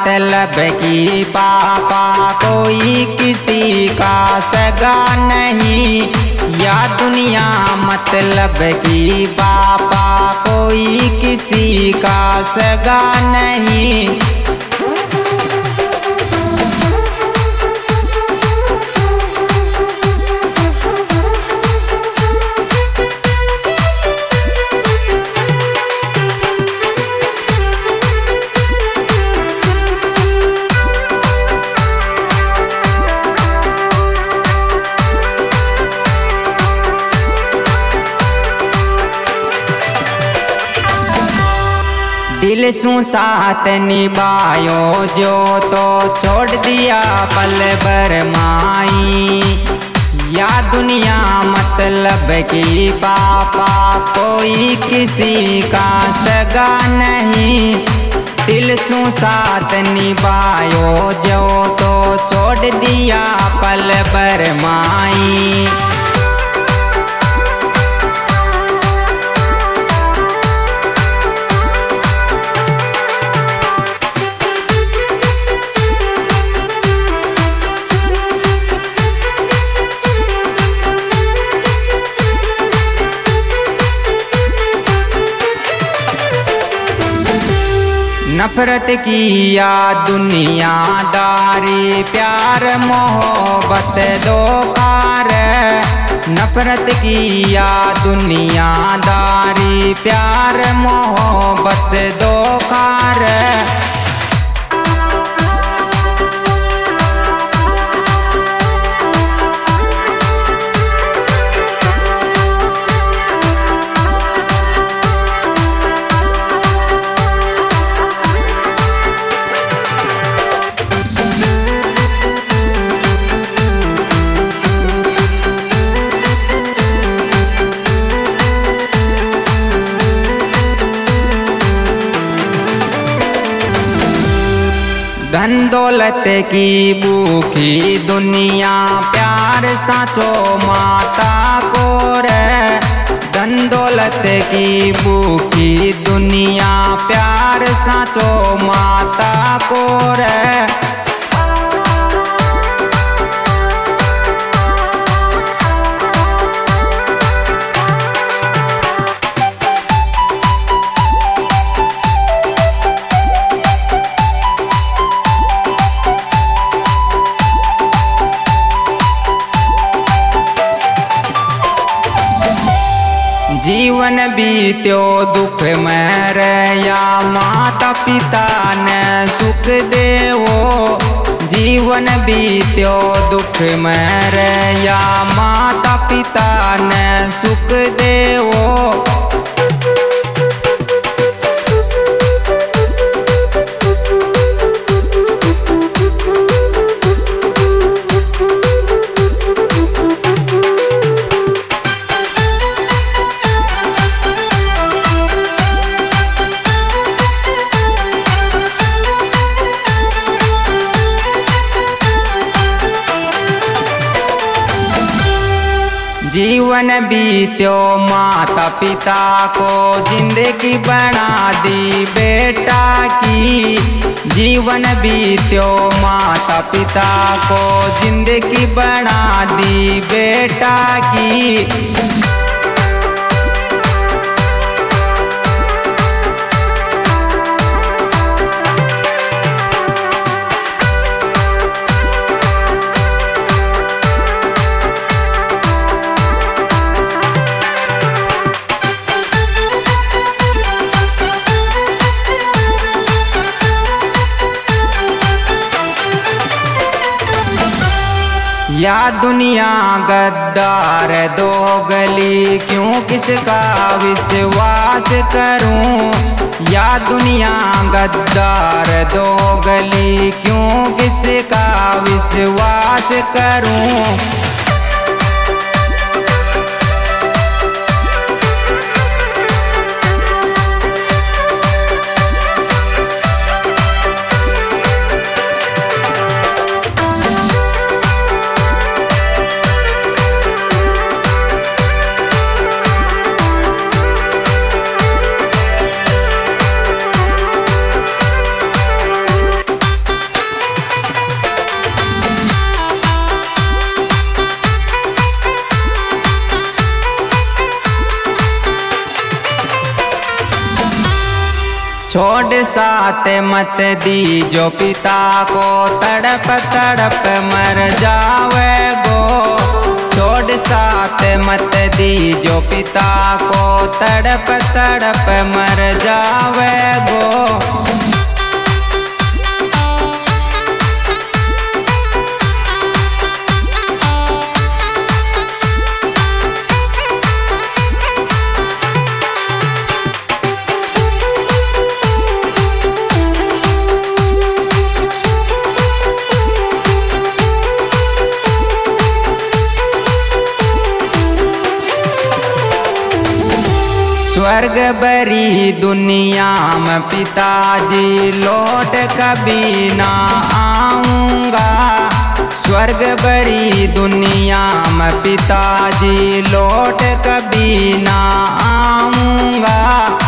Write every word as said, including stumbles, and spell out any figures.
मतलब की पापा कोई किसी का सगा नहीं। या दुनिया मतलब की पापा कोई किसी का सगा नहीं। दिल सु साथ निभायो जो तो छोड़ दिया पल भर माई। या दुनिया मतलब की पापा कोई किसी का सगा नहीं। दिल सु साथ निभायो जो तो छोड़ दिया पल भर माई। नफरत की या दुनियादारी प्यार मोहब्बत दो कार। नफरत की या दुनियादारी प्यार मोहब्बत दो कार। धन दौलत की भूखी दुनिया प्यार साचो माता को रे। धन दौलत की भूखी दुनिया प्यार साचो माता को रे। जीवन बीत्यो दुख में रया माता पिता ने सुख देवो। जीवन बीत्यो दुख में रया माता पिता ने सुख देवो। जीवन बीत्यो माता पिता को जिंदगी बना दी बेटा की। जीवन बीत्यो माता पिता को जिंदगी बना दी बेटा की। या दुनिया गद्दार दो गली क्यों किसका विश्वास करूं। या दुनिया गद्दार दो गली क्यों किसका विश्वास करूं। छोड़ साथ मत दीजो पिता को, तड़प तड़प मर जावे गो। छोड़ साथ मत दीजो पिता को, तड़प तड़प मर जावे गो। स्वर्ग बरी दुनिया में पिताजी, लौट कभी ना आऊँगा। स्वर्ग बरी दुनिया में पिताजी, लौट कभी ना आऊँगा।